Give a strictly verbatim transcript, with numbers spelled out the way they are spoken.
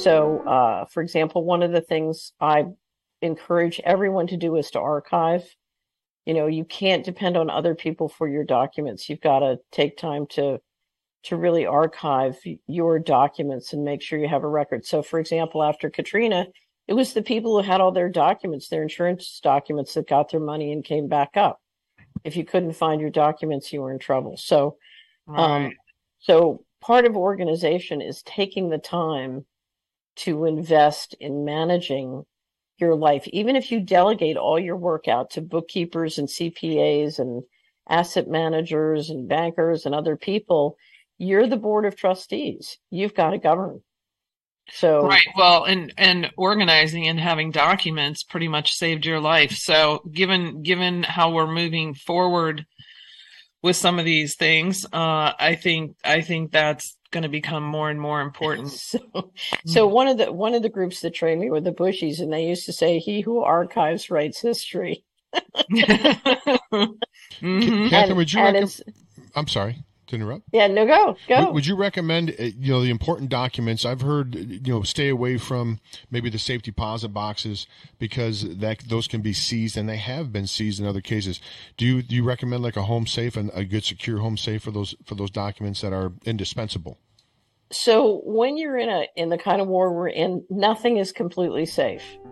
So, uh, for example, one of the things I encourage everyone to do is to archive. You know, you can't depend on other people for your documents. You've got to take time to to really archive your documents and make sure you have a record. So, for example, after Katrina, it was the people who had all their documents, their insurance documents, that got their money and came back up. If you couldn't find your documents, you were in trouble. So, Right. um, so part of organization is taking the time to invest in managing your life. Even if you delegate all your work out to bookkeepers and C P As and asset managers and bankers and other people, you're the board of trustees. You've got to govern. So, Right. Well, and and organizing and having documents pretty much saved your life. So, given given how we're moving forward with some of these things, uh, I think I think that's going to become more and more important. so, so one of the one of the groups that trained me were the Bushies, and they used to say, "He who archives writes history." hmm Catherine, And would you and recommend? it's I'm sorry to interrupt. yeah, no, go Would, go. would you recommend, uh, you know, the important documents? I've heard, uh, you know, stay away from maybe the safe deposit boxes because that those can be seized, and they have been seized in other cases. Do you do you recommend like a home safe and a good secure home safe for those for those documents that are indispensable? So when you're in a in the kind of war we're in, nothing is completely safe.